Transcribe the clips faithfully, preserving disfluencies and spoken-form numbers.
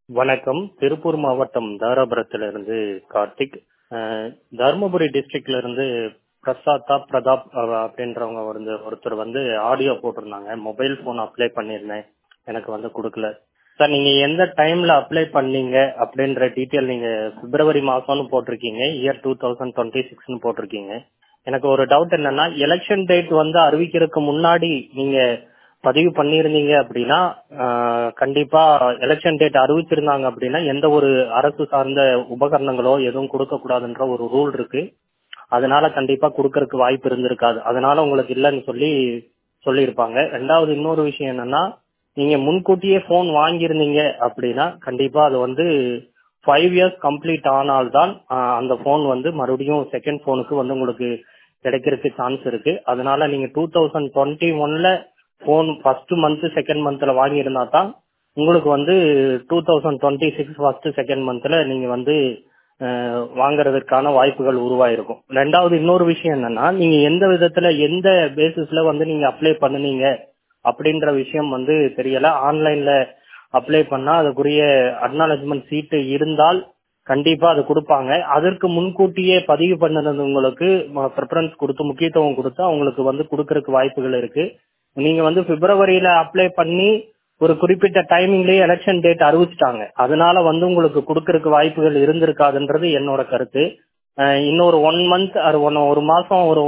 வணக்கம். திருப்பூர் மாவட்டம் தாராபுரத்திலிருந்து கார்த்திக். அஹ், தருமபுரி டிஸ்ட்ரிக்ட்ல இருந்து பிரசாத்தா பிரதாப் அவ- அப்படின்றவங்க வந்து ஒருத்தர் வந்து ஆடியோ போட்டிருந்தாங்க. மொபைல் போன் அப்ளை பண்ணியிருந்தேன், எனக்கு வந்து கொடுக்கல. சார், நீங்க எந்த டைம்ல அப்ளை பண்ணீங்க அப்படின்ற டீட்டெயில் நீங்க பிப்ரவரி மாசம்னு போட்டிருக்கீங்க, இயர் டூ தௌசண்ட் டுவெண்ட்டி சிக்ஸ்னு போட்டிருக்கீங்க. எனக்கு ஒரு டவுட் என்னன்னா, எலெக்ஷன் டேட் வந்து அறிவிக்கிறதுக்கு முன்னாடி நீங்க பதிவு பண்ணியிருந்தீங்க அப்படின்னா, ஆஹ், கண்டிப்பா எலெக்ஷன் டேட் அறிவிச்சிருந்தாங்க அப்படின்னா எந்த ஒரு அரசு சார்ந்த உபகரணங்களோ எதுவும் கொடுக்க கூடாதுன்ற ஒரு ரூல் இருக்கு. அதனால கண்டிப்பா கொடுக்கறதுக்கு வாய்ப்பு இருந்திருக்காது. அதனால உங்களுக்கு இல்லைன்னு சொல்லி சொல்லியிருப்பாங்க. ரெண்டாவது இன்னொரு விஷயம் என்னன்னா, நீங்க முன்கூட்டியே போன் வாங்கியிருந்தீங்க அப்படின்னா கண்டிப்பா அது வந்து ஃபைவ் இயர்ஸ் கம்ப்ளீட் ஆனால்தான் ஆஹ், அந்த போன் வந்து மறுபடியும் செகண்ட் போனுக்கு வந்து உங்களுக்கு கிடைக்கிறதுக்கு சான்ஸ் இருக்கு. அதனால நீங்க டூ தௌசண்ட் டுவெண்ட்டி ஒன்ல போன் ஃபர்ஸ்ட் மந்த் செகண்ட் மந்த்ல வாங்கியிருந்தா தான் உங்களுக்கு வந்து two thousand twenty six first second மந்த்ல நீங்க வந்து அஹ், வாங்குறதுக்கான வாய்ப்புகள் உருவாயிருக்கும். ரெண்டாவது இன்னொரு விஷயம் என்னன்னா, நீங்க எந்த விதத்துல எந்த பேசிஸ்ல வந்து நீங்க அப்ளை பண்ணுனீங்க அப்படின்ற விஷயம் வந்து தெரியல. ஆன்லைன்ல அப்ளை பண்ணா அதுக்குரிய அக்னாலஜ்மெண்ட் சீட்டு இருந்தால் கண்டிப்பா அது கொடுப்பாங்க. அதற்கு முன்கூட்டியே பதிவு பண்ணிருந்தவங்களுக்கு ப்ரிஃபரன்ஸ் கொடுத்து முக்கியத்துவம் கொடுத்து அவங்களுக்கு வந்து கொடுக்கறதுக்கு வாய்ப்புகள் இருக்கு. நீங்க வந்து பிப்ரவரியில அப்ளை பண்ணி ஒரு குறிப்பிட்ட டைமிங்லயே எலெக்ஷன் டேட் அறிவிச்சிட்டாங்க. அதனால வந்து உங்களுக்கு கொடுக்கறதுக்கு வாய்ப்புகள் இருந்திருக்காதுன்றது என்னோட கருத்து. அஹ் இன்னொரு ஒன் மந்த் ஒன் ஒரு மாசம் ஒரு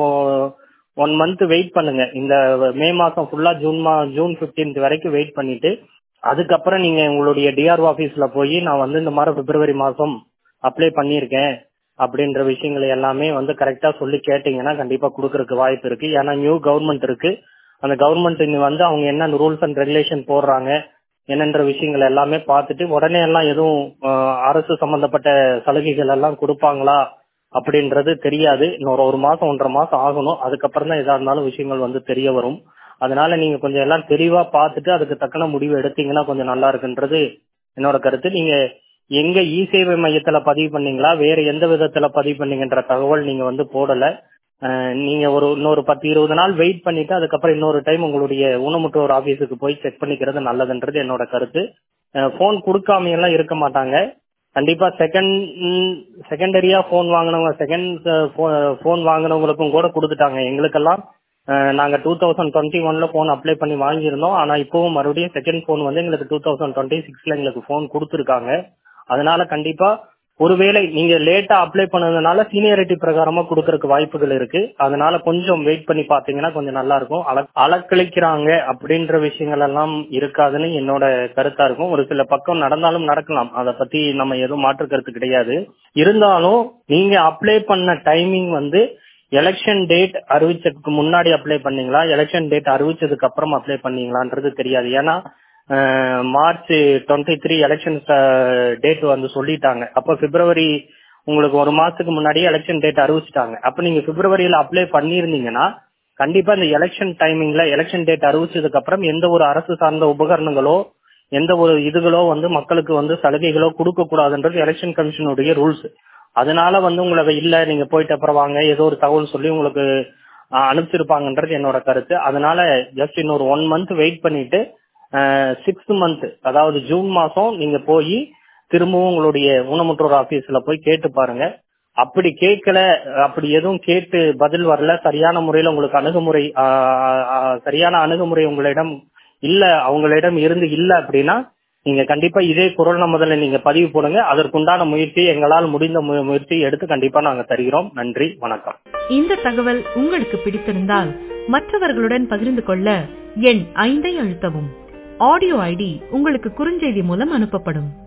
ஒன் மந்த் வெயிட் பண்ணுங்க. இந்த மே மாசம் ஃபுல்லா ஜூன் மா ஜூன் பிப்டீன்த் வரைக்கும் வெயிட் பண்ணிட்டு அதுக்கப்புறம் நீங்க உங்களுடைய டிஆர்ஓ ஆபீஸ்ல போய் நான் வந்து இந்த மாதிரி பிப்ரவரி மாசம் அப்ளை பண்ணியிருக்கேன் அப்படின்ற விஷயங்களை எல்லாமே வந்து கரெக்டா சொல்லி கேட்டீங்கன்னா கண்டிப்பா கொடுக்கறதுக்கு வாய்ப்பு இருக்கு. ஏன்னா நியூ கவர்மெண்ட் இருக்கு. அந்த கவர்மெண்ட் வந்து அவங்க என்ன ரூல்ஸ் அண்ட் ரெகுலேஷன் போடுறாங்க என்னன்ற விஷயங்கள் எல்லாமே பார்த்துட்டு உடனே எல்லாம் எதுவும் அஹ், அரசு சம்பந்தப்பட்ட சலுகைகள் எல்லாம் கொடுப்பாங்களா அப்படின்றது தெரியாது. இன்னொரு ஒரு மாசம் ஒன்றரை மாசம் ஆகணும். அதுக்கப்புறம் தான் எதா இருந்தாலும் விஷயங்கள் வந்து தெரிய வரும். அதனால நீங்க கொஞ்சம் எல்லாம் தெளிவா பார்த்துட்டு அதுக்கு தக்கன முடிவு எடுத்தீங்கன்னா கொஞ்சம் நல்லா இருக்குன்றது என்னோட கருத்து. நீங்க எங்க இ சேவை மையத்துல பதிவு பண்ணீங்களா, வேற எந்த விதத்துல பதிவு பண்ணீங்கன்ற தகவல் நீங்க வந்து போடல. அஹ், நீங்க ஒரு இன்னொரு பத்து இருபது நாள் வெயிட் பண்ணிட்டு அதுக்கப்புறம் இன்னொரு டைம் உங்களுடைய ஊனமுற்றோர் ஆபீஸுக்கு போய் செக் பண்ணிக்கிறது நல்லதுன்றது என்னோட கருத்து. போன் கொடுக்காம எல்லாம் இருக்க மாட்டாங்க. கண்டிப்பா செகண்ட் செகண்டரியா போன் வாங்கினவங்க செகண்ட் போன் வாங்கினவங்களுக்கும் கூட கொடுத்துட்டாங்க. எங்களுக்கெல்லாம் அஹ், நாங்க டூ தௌசண்ட் டுவெண்ட்டி ஒன்ல போன் அப்ளை பண்ணி வாங்கியிருந்தோம். ஆனா இப்பவும் மறுபடியும் செகண்ட் போன் வந்து எங்களுக்கு டூ தௌசண்ட் டுவெண்ட்டி சிக்ஸ்ல எங்களுக்கு போன் கொடுத்துருக்காங்க. அதனால கண்டிப்பா ஒருவேளை நீங்க லேட்டா அப்ளை பண்ணதுனால சீனியாரிட்டி பிரகாரமா கொடுக்கறதுக்கு வாய்ப்புகள் இருக்கு. அதனால கொஞ்சம் வெயிட் பண்ணி பாத்தீங்கன்னா கொஞ்சம் நல்லா இருக்கும். அல- அலக்களிக்கிறாங்க அப்படின்ற விஷயங்கள் எல்லாம் இருக்காதுன்னு என்னோட கருத்தா இருக்கும். ஒரு சில பக்கம் நடந்தாலும் நடக்கலாம், அதை பத்தி நம்ம எதுவும் மாற்று கருத்து கிடையாது. இருந்தாலும் நீங்க அப்ளை பண்ண டைமிங் வந்து எலெக்ஷன் டேட் அறிவிச்சதுக்கு முன்னாடி அப்ளை பண்ணீங்களா, எலெக்ஷன் டேட் அறிவிச்சதுக்கு அப்புறம் அப்ளை பண்ணீங்களான்றது தெரியாது. ஏன்னா அஹ், March twenty three election date வந்து சொல்லிட்டாங்க. அப்ப பிப்ரவரி உங்களுக்கு ஒரு மாசத்துக்கு முன்னாடியே எலெக்ஷன் டேட் அறிவிச்சிட்டாங்க. அப்ப நீங்க பிப்ரவரியில அப்ளை பண்ணியிருந்தீங்கன்னா கண்டிப்பா இந்த எலெக்ஷன் டைமிங்ல எலெக்ஷன் டேட் அறிவிச்சதுக்கு அப்புறம் எந்த ஒரு அரசு சார்ந்த உபகரணங்களோ எந்த ஒரு இதுகளோ வந்து மக்களுக்கு வந்து சலுகைகளோ கொடுக்க கூடாதுன்றது எலெக்ஷன் கமிஷனுடைய ரூல்ஸ். அதனால வந்து உங்களை இல்ல நீங்க போயிட்டு அப்புறம் வாங்க ஏதோ ஒரு தகவல் சொல்லி உங்களுக்கு அஹ், அனுப்பிச்சிருப்பாங்கன்றது என்னோட கருத்து. அதனால ஜஸ்ட் இன்னொரு ஒன் மந்த் வெயிட் பண்ணிட்டு சிக்ஸ்த் மந்த் அதாவது ஜூன் மாசம் நீங்க போய் திரும்பவும் உங்களுடைய ஊனமுற்றோர் ஆபீஸ்ல போய் கேட்டு பாருங்க. அப்படி கேட்கல, அப்படி எதுவும் கேட்டு பதில் வரல, சரியான முறையில உங்களுக்கு அணுகுமுறை ஆஹ், ஆஹ், சரியான அணுகுமுறை உங்களிடம் இல்ல அவங்களிடம் இருந்து இல்ல அப்படின்னா நீங்க கண்டிப்பா இதே குரல் நமதுல நீங்க பதிவு போடுங்க. அதற்குண்டான முயற்சி எங்களால் முடிந்த மு- முயற்சியை எடுத்து கண்டிப்பா நாங்க தருகிறோம். நன்றி, வணக்கம். இந்த தகவல் உங்களுக்கு பிடித்திருந்தால் மற்றவர்களுடன் பகிர்ந்து கொள்ள எண் ஐந்தை அழுத்தவும். ஆடியோ ஐடி உங்களுக்கு குறுஞ்செய்தி மூலம் அனுப்பப்படும்.